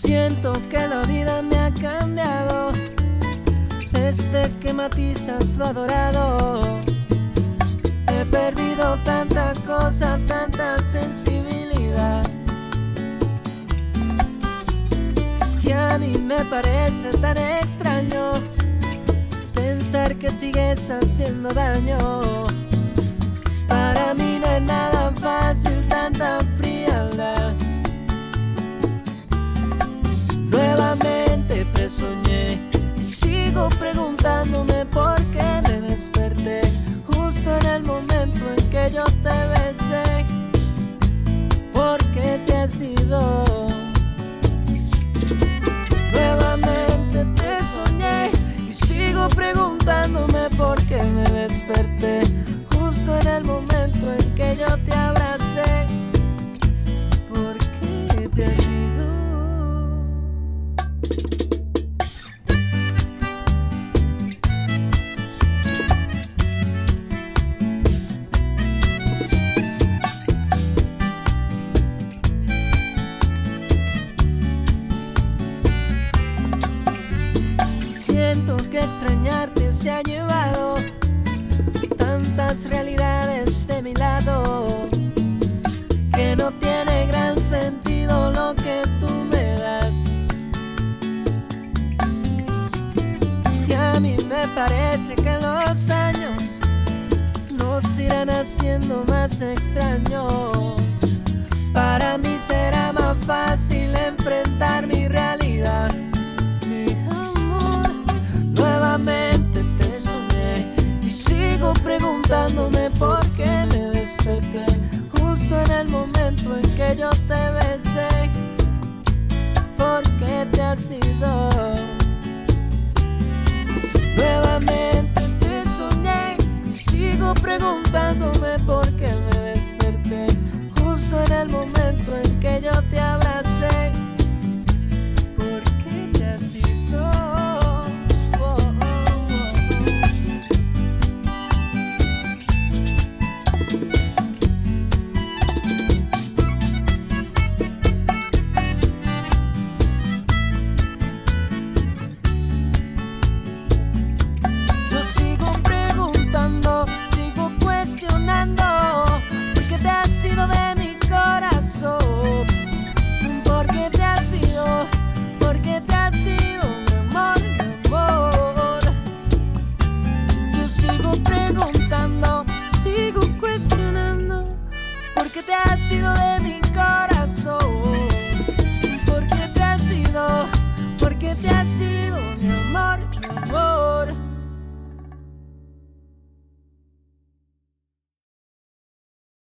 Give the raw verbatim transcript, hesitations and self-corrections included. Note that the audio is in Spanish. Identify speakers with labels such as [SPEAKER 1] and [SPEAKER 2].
[SPEAKER 1] Siento que la vida me ha cambiado desde que matizas lo adorado. He perdido tanta cosa, tanta sensibilidad, y a mí me parece tan extraño pensar que sigues haciendo daño. Para mí no es nada fácil tanta frialdad. Nuevamente presoñé y sigo preguntándome por qué me desperté justo en el momento en que yo te besé. ¿Por qué te has ido? Nuevamente te soñé y sigo preguntándome por qué me desperté justo en el momento en que yo te abracé. ¿Por qué te has ido? Siento que extrañarte se ha llevado tantas realidades de mi lado, que no tiene gran sentido lo que tú me das. Y a mí me parece que los años nos irán haciendo más extraños. Para mí será más